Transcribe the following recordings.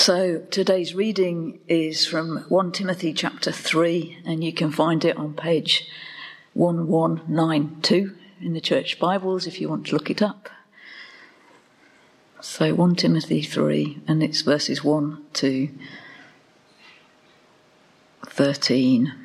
So today's reading is from 1 Timothy chapter 3, and you can find it on page 1192 in the church Bibles if you want to look it up. So 1 Timothy 3, and it's verses 1 to 13.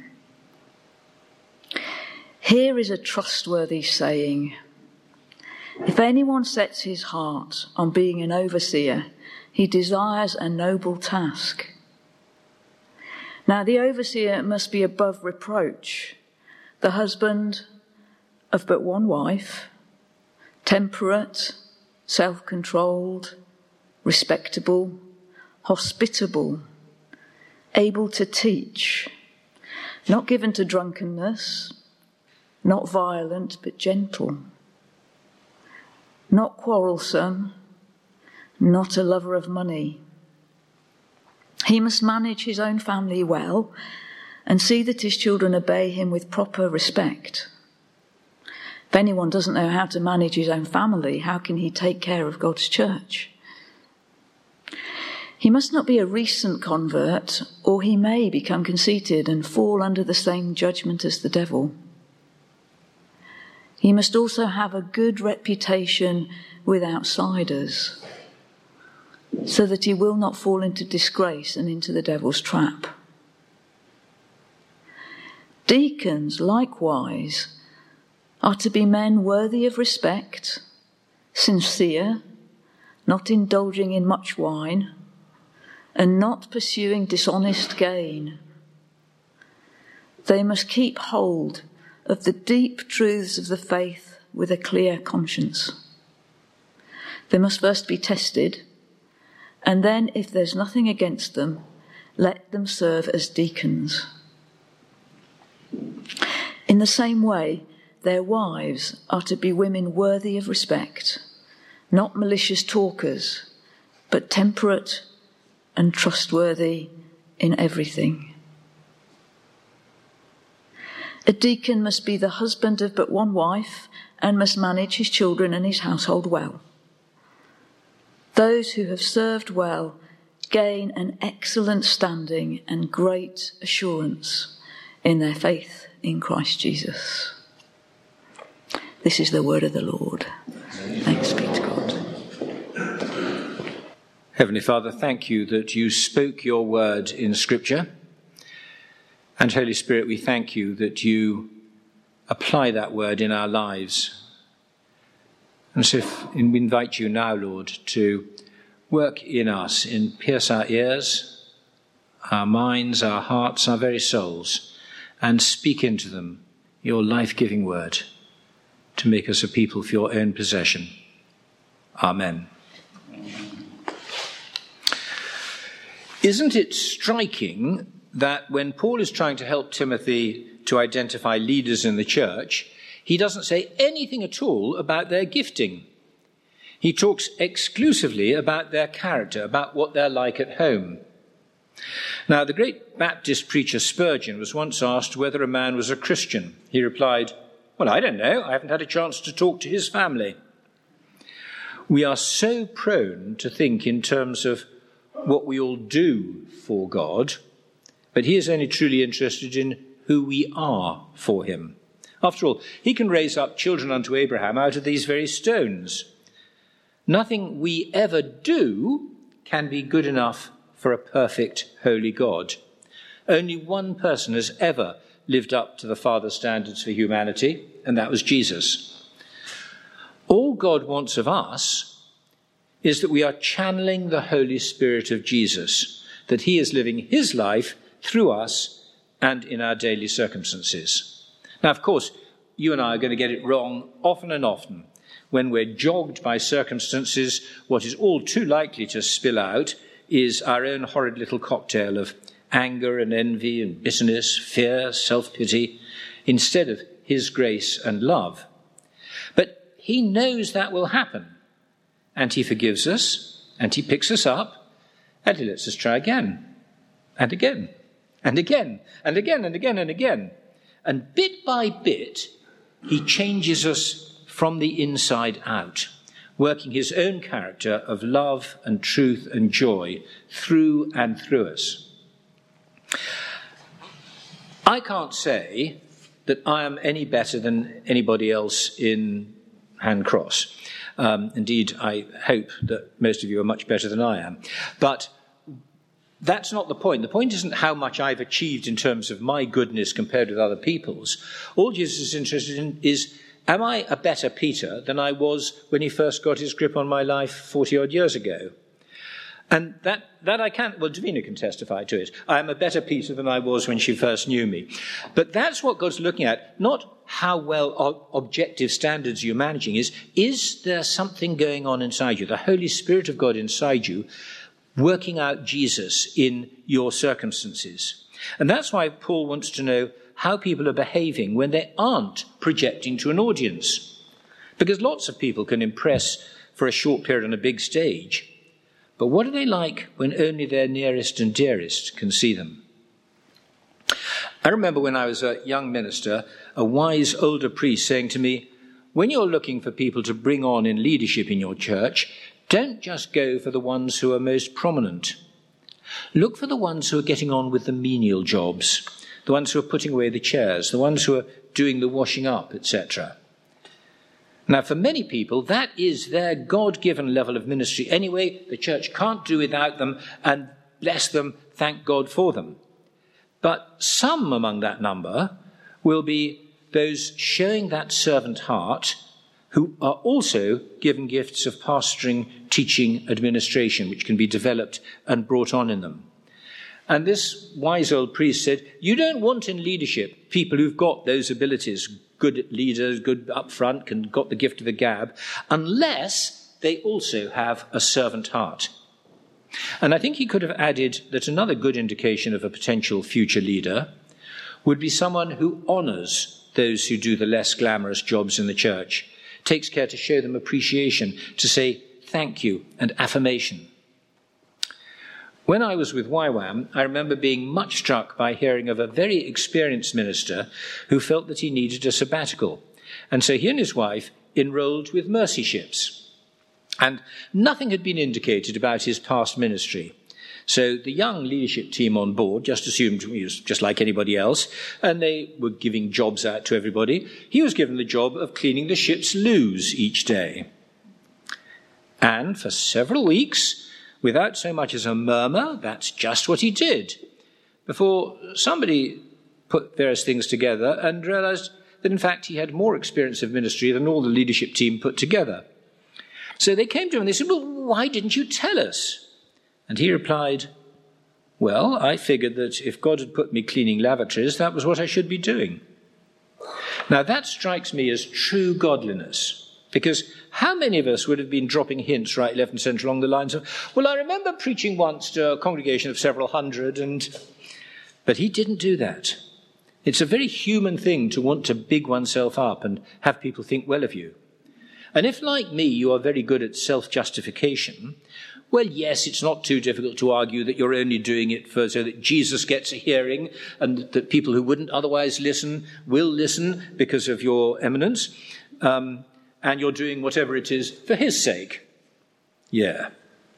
Here is a trustworthy saying: if anyone sets his heart on being an overseer, he desires a noble task. Now the overseer must be above reproach, the husband of but one wife, temperate, self-controlled, respectable, hospitable, able to teach, not given to drunkenness, not violent but gentle, not quarrelsome, not a lover of money. He must manage his own family well and see that his children obey him with proper respect. If anyone doesn't know how to manage his own family, how can he take care of God's church? He must not be a recent convert, or he may become conceited and fall under the same judgment as the devil. He must also have a good reputation with outsiders, so that he will not fall into disgrace and into the devil's trap. Deacons, likewise, are to be men worthy of respect, sincere, not indulging in much wine, and not pursuing dishonest gain. They must keep hold of the deep truths of the faith with a clear conscience. They must first be tested, and then, if there's nothing against them, let them serve as deacons. In the same way, their wives are to be women worthy of respect, not malicious talkers, but temperate and trustworthy in everything. A deacon must be the husband of but one wife and must manage his children and his household well. Those who have served well gain an excellent standing and great assurance in their faith in Christ Jesus. This is the word of the Lord. Thanks be to God. Heavenly Father, thank you that you spoke your word in Scripture. And Holy Spirit, we thank you that you apply that word in our lives. And so we invite you now, Lord, to work in us, and pierce our ears, our minds, our hearts, our very souls, and speak into them your life-giving word to make us a people for your own possession. Amen. Isn't it striking that when Paul is trying to help Timothy to identify leaders in the church, he doesn't say anything at all about their gifting. He talks exclusively about their character, about what they're like at home. Now, the great Baptist preacher Spurgeon was once asked whether a man was a Christian. He replied, "Well, I don't know. I haven't had a chance to talk to his family." We are so prone to think in terms of what we all do for God, but he is only truly interested in who we are for him. After all, he can raise up children unto Abraham out of these very stones. Nothing we ever do can be good enough for a perfect, holy God. Only one person has ever lived up to the Father's standards for humanity, and that was Jesus. All God wants of us is that we are channeling the Holy Spirit of Jesus, that he is living his life through us and in our daily circumstances. Now, of course, you and I are going to get it wrong often and often. When we're jogged by circumstances, what is all too likely to spill out is our own horrid little cocktail of anger and envy and bitterness, fear, self-pity, instead of his grace and love. But he knows that will happen, and he forgives us, and he picks us up, and he lets us try again, and again, and again, and again, and again, and again. And bit by bit, he changes us from the inside out. working his own character of love and truth and joy through and through us. I can't say that I am any better than anybody else in Handcross. Indeed, I hope that most of you are much better than I am. But that's not the point. The point isn't how much I've achieved in terms of my goodness compared with other people's. All Jesus is interested in is, am I a better Peter than I was when he first got his grip on my life 40-odd years ago? And that I can't, well, Davina can testify to it. I am a better Peter than I was when she first knew me. But that's what God's looking at, not how well objective standards you're managing is there something going on inside you, the Holy Spirit of God inside you, working out Jesus in your circumstances. And that's why Paul wants to know how people are behaving when they aren't projecting to an audience. Because lots of people can impress for a short period on a big stage. But what are they like when only their nearest and dearest can see them? I remember when I was a young minister, a wise older priest saying to me, when you're looking for people to bring on in leadership in your church, don't just go for the ones who are most prominent. Look for the ones who are getting on with the menial jobs, the ones who are putting away the chairs, the ones who are doing the washing up, etc. Now, for many people, that is their God-given level of ministry anyway. The church can't do without them, and bless them, thank God for them. But some among that number will be those showing that servant heart who are also given gifts of pastoring, teaching, administration, which can be developed and brought on in them. And this wise old priest said, you don't want in leadership people who've got those abilities, good leaders, good up front, got the gift of the gab, unless they also have a servant heart. And I think he could have added that another good indication of a potential future leader would be someone who honours those who do the less glamorous jobs in the church, takes care to show them appreciation, to say thank you and affirmation. When I was with YWAM, I remember being much struck by hearing of a very experienced minister who felt that he needed a sabbatical. And so he and his wife enrolled with Mercy Ships. And nothing had been indicated about his past ministry. So the young leadership team on board just assumed he was just like anybody else, and they were giving jobs out to everybody. He was given the job of cleaning the ship's loos each day. And for several weeks, without so much as a murmur, that's just what he did, before somebody put various things together and realized that, in fact, he had more experience of ministry than all the leadership team put together. So they came to him and they said, well, why didn't you tell us? And he replied, well, I figured that if God had put me cleaning lavatories, that was what I should be doing. Now, that strikes me as true godliness. Because how many of us would have been dropping hints right, left and centre along the lines of, well, I remember preaching once to a congregation of several hundred, but he didn't do that. It's a very human thing to want to big oneself up and have people think well of you. And if, like me, you are very good at self-justification, well, yes, it's not too difficult to argue that you're only doing it so that Jesus gets a hearing and that people who wouldn't otherwise listen will listen because of your eminence. And you're doing whatever it is for his sake. Yeah.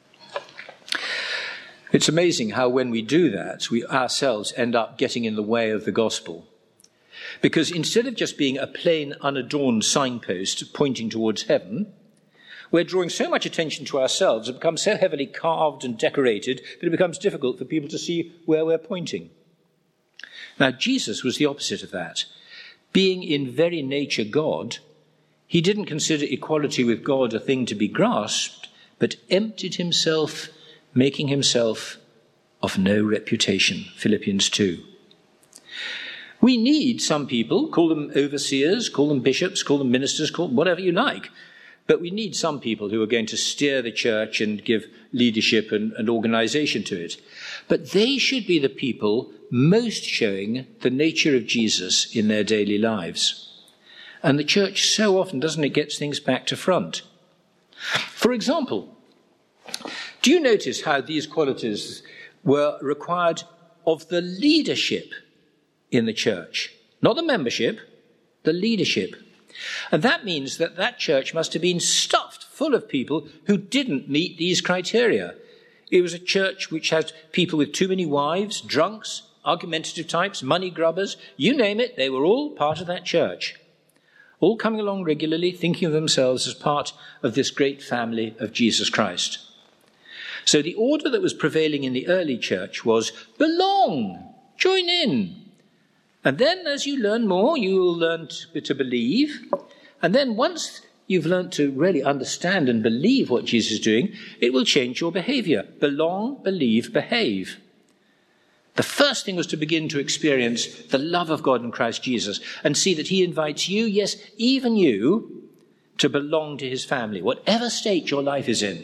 It's amazing how when we do that, we ourselves end up getting in the way of the gospel. Because instead of just being a plain, unadorned signpost pointing towards heaven, we're drawing so much attention to ourselves, it becomes so heavily carved and decorated that it becomes difficult for people to see where we're pointing. Now, Jesus was the opposite of that. Being in very nature God, he didn't consider equality with God a thing to be grasped, but emptied himself, making himself of no reputation. Philippians 2. We need some people, call them overseers, call them bishops, call them ministers, call them whatever you like. But we need some people who are going to steer the church and give leadership and organization to it. But they should be the people most showing the nature of Jesus in their daily lives. And the church so often, doesn't it, gets things back to front. For example, do you notice how these qualities were required of the leadership in the church? Not the membership, the leadership. And that means that that church must have been stuffed full of people who didn't meet these criteria. It was a church which had people with too many wives, drunks, argumentative types, money grubbers, you name it, they were all part of that church. All coming along regularly, thinking of themselves as part of this great family of Jesus Christ. So the order that was prevailing in the early church was belong, join in. And then as you learn more, you will learn to believe. And then once you've learned to really understand and believe what Jesus is doing, it will change your behavior. Belong, believe, behave. The first thing was to begin to experience the love of God in Christ Jesus and see that he invites you, yes, even you, to belong to his family, whatever state your life is in.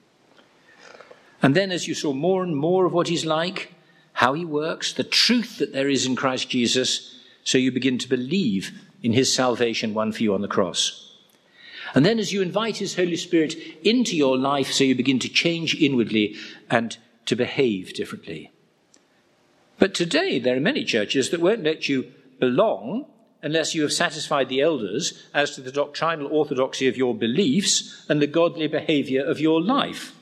And then as you saw more and more of what he's like, how he works, the truth that there is in Christ Jesus, so you begin to believe in his salvation won for you on the cross. And then as you invite his Holy Spirit into your life, so you begin to change inwardly and to behave differently. But today there are many churches that won't let you belong unless you have satisfied the elders as to the doctrinal orthodoxy of your beliefs and the godly behavior of your life.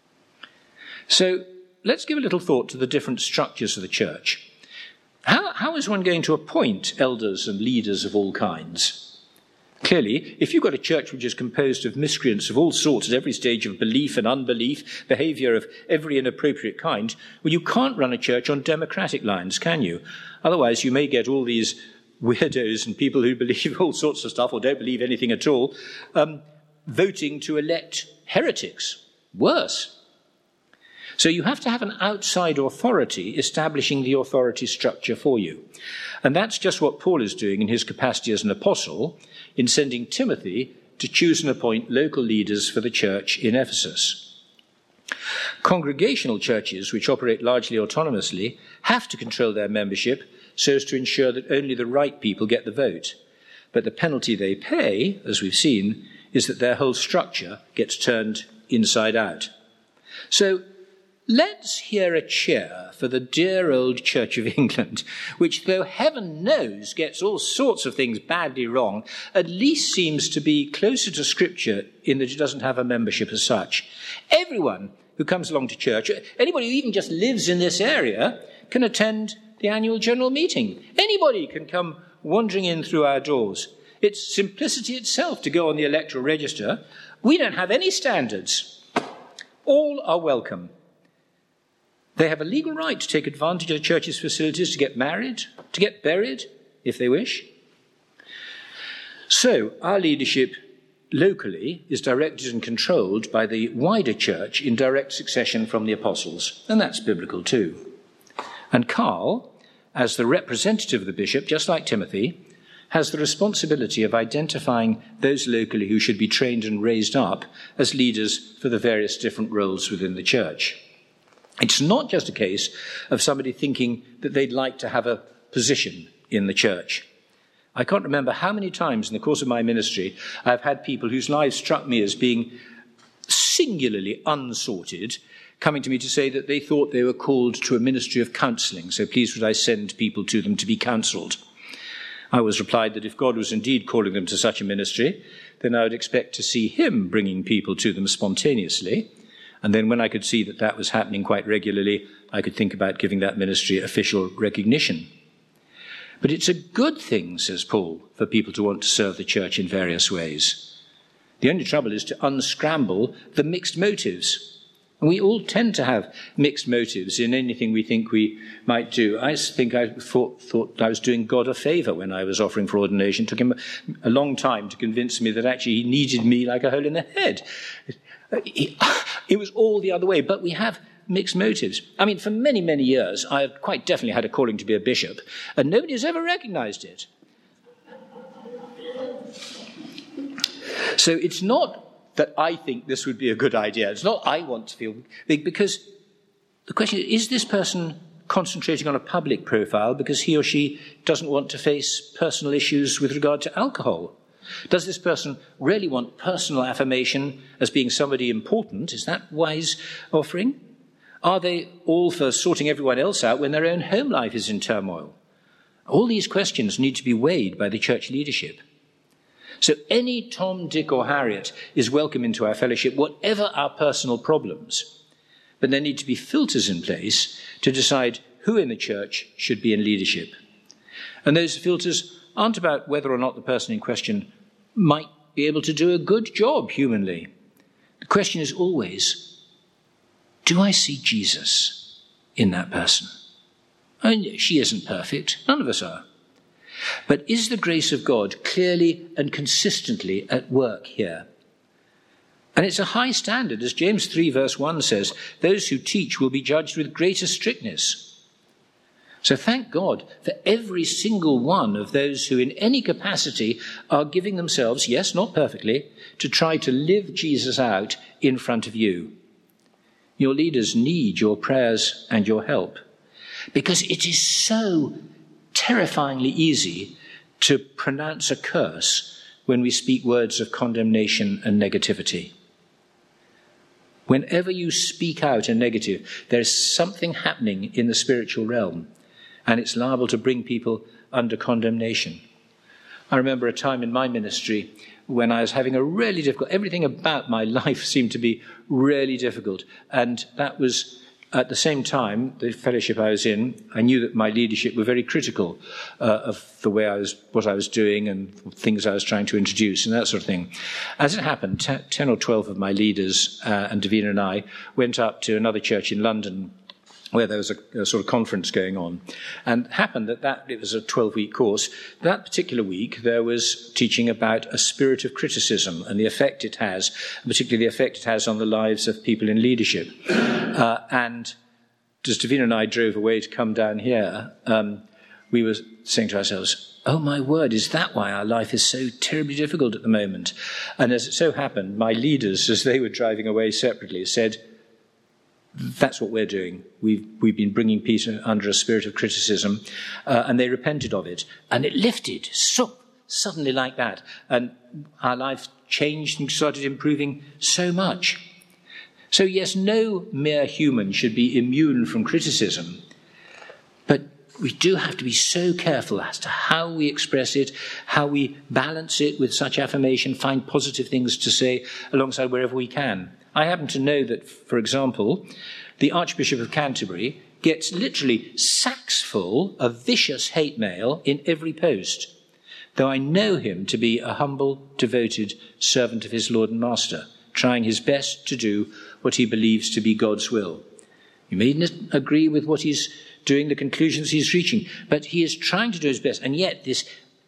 So let's give a little thought to the different structures of the church. How is one going to appoint elders and leaders of all kinds? Clearly, if you've got a church which is composed of miscreants of all sorts at every stage of belief and unbelief, behaviour of every inappropriate kind, well, you can't run a church on democratic lines, can you? Otherwise, you may get all these weirdos and people who believe all sorts of stuff or don't believe anything at all, voting to elect heretics. Worse. So you have to have an outside authority establishing the authority structure for you. And that's just what Paul is doing in his capacity as an apostle in sending Timothy to choose and appoint local leaders for the church in Ephesus. Congregational churches, which operate largely autonomously, have to control their membership so as to ensure that only the right people get the vote. But the penalty they pay, as we've seen, is that their whole structure gets turned inside out. So let's hear a cheer for the dear old Church of England, which, though heaven knows gets all sorts of things badly wrong, at least seems to be closer to Scripture in that it doesn't have a membership as such. Everyone who comes along to church, anybody who even just lives in this area, can attend the annual general meeting. Anybody can come wandering in through our doors. It's simplicity itself to go on the electoral register. We don't have any standards. All are welcome. They have a legal right to take advantage of the church's facilities to get married, to get buried, if they wish. So our leadership locally is directed and controlled by the wider church in direct succession from the apostles, and that's biblical too. And Carl, as the representative of the bishop, just like Timothy, has the responsibility of identifying those locally who should be trained and raised up as leaders for the various different roles within the church. It's not just a case of somebody thinking that they'd like to have a position in the church. I can't remember how many times in the course of my ministry I've had people whose lives struck me as being singularly unsorted, coming to me to say that they thought they were called to a ministry of counselling, so please would I send people to them to be counselled. I was replied that if God was indeed calling them to such a ministry, then I would expect to see him bringing people to them spontaneously. And then when I could see that that was happening quite regularly, I could think about giving that ministry official recognition. But it's a good thing, says Paul, for people to want to serve the church in various ways. The only trouble is to unscramble the mixed motives. And we all tend to have mixed motives in anything we think we might do. I think I thought I was doing God a favour when I was offering for ordination. It took him a long time to convince me that actually he needed me like a hole in the head. It was all the other way, but we have mixed motives. I mean, for many, many years, I have quite definitely had a calling to be a bishop, and nobody has ever recognised it. So it's not that I think this would be a good idea. It's not I want to feel big, because the question is this person concentrating on a public profile because he or she doesn't want to face personal issues with regard to alcohol? Does this person really want personal affirmation as being somebody important? Is that wise offering? Are they all for sorting everyone else out when their own home life is in turmoil? All these questions need to be weighed by the church leadership. So any Tom, Dick or Harriet is welcome into our fellowship, whatever our personal problems. But there need to be filters in place to decide who in the church should be in leadership. And those filters aren't about whether or not the person in question might be able to do a good job humanly. The question is always, do I see Jesus in that person? And she isn't perfect. None of us are. But is the grace of God clearly and consistently at work here? And it's a high standard. As James 3 verse 1 says, those who teach will be judged with greater strictness. So thank God for every single one of those who in any capacity are giving themselves, yes, not perfectly, to try to live Jesus out in front of you. Your leaders need your prayers and your help, because it is so terrifyingly easy to pronounce a curse when we speak words of condemnation and negativity. Whenever you speak out a negative, there is something happening in the spiritual realm, and it's liable to bring people under condemnation. I remember a time in my ministry when I was having a really difficult, everything about my life seemed to be really difficult, and that was at the same time, the fellowship I was in, I knew that my leadership were very critical of the way what I was doing and things I was trying to introduce and that sort of thing. As it happened, 10 or 12 of my leaders and Davina and I went up to another church in London where there was a sort of conference going on. And it happened that it was a 12-week course. That particular week, there was teaching about a spirit of criticism and the effect it has, particularly the effect it has on the lives of people in leadership. And as Davina and I drove away to come down here, we were saying to ourselves, oh my word, is that why our life is so terribly difficult at the moment? And as it so happened, my leaders, as they were driving away separately, said, that's what we're doing. We've been bringing Peter under a spirit of criticism, and they repented of it. And it lifted, suddenly like that. And our life changed and started improving so much. So yes, no mere human should be immune from criticism. But we do have to be so careful as to how we express it, how we balance it with such affirmation, find positive things to say alongside wherever we can. I happen to know that, for example, the Archbishop of Canterbury gets literally sacks full of vicious hate mail in every post, though I know him to be a humble, devoted servant of his Lord and Master, trying his best to do what he believes to be God's will. You may not agree with what he's doing, the conclusions he's reaching, but he is trying to do his best, and yet this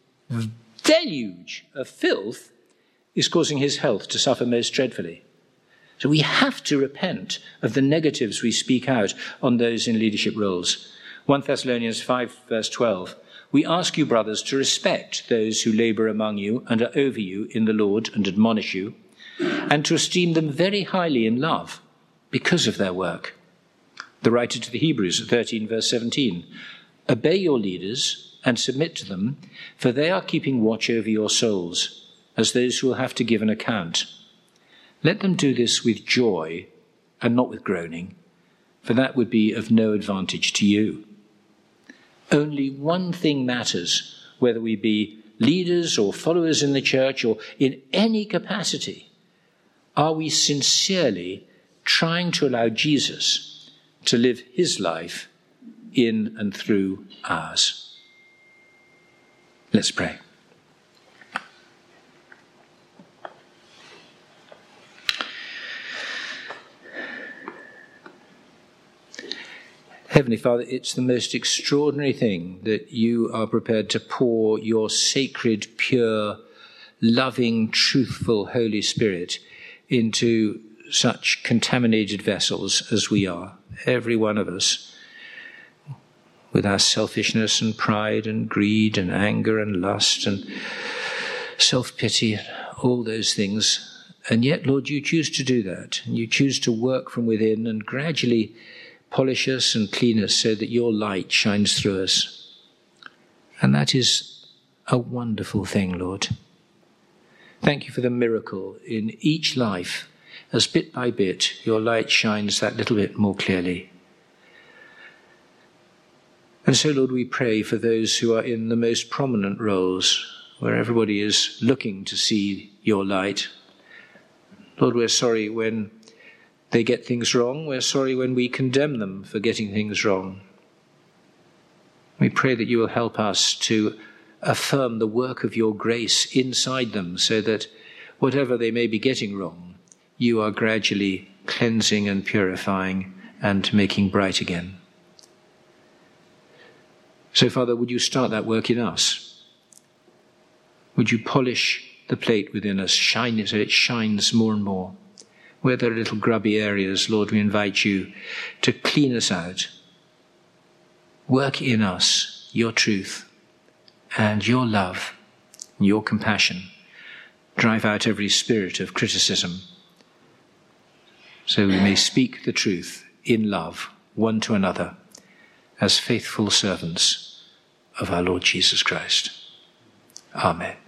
deluge of filth is causing his health to suffer most dreadfully. So we have to repent of the negatives we speak out on those in leadership roles. 1 Thessalonians 5 verse 12, we ask you, brothers, to respect those who labour among you and are over you in the Lord and admonish you, and to esteem them very highly in love because of their work. The writer to the Hebrews 13 verse 17, obey your leaders and submit to them, for they are keeping watch over your souls, as those who will have to give an account. Let them do this with joy and not with groaning, for that would be of no advantage to you. Only one thing matters, whether we be leaders or followers in the church or in any capacity. Are we sincerely trying to allow Jesus to live his life in and through ours? Let's pray. Heavenly Father, it's the most extraordinary thing that you are prepared to pour your sacred, pure, loving, truthful Holy Spirit into such contaminated vessels as we are, every one of us, with our selfishness and pride and greed and anger and lust and self-pity and all those things. And yet, Lord, you choose to do that. And you choose to work from within and gradually polish us and clean us so that your light shines through us. And that is a wonderful thing, Lord. Thank you for the miracle in each life, as bit by bit your light shines that little bit more clearly. And so, Lord, we pray for those who are in the most prominent roles, where everybody is looking to see your light. Lord, we're sorry when they get things wrong. We're sorry when we condemn them for getting things wrong. We pray that you will help us to affirm the work of your grace inside them, so that whatever they may be getting wrong, you are gradually cleansing and purifying and making bright again. So, Father, would you start that work in us? Would you polish the plate within us, shine it so it shines more and more? Where there are little grubby areas, Lord, we invite you to clean us out. Work in us your truth and your love, your compassion. Drive out every spirit of criticism, so we may speak the truth in love, one to another, as faithful servants of our Lord Jesus Christ. Amen.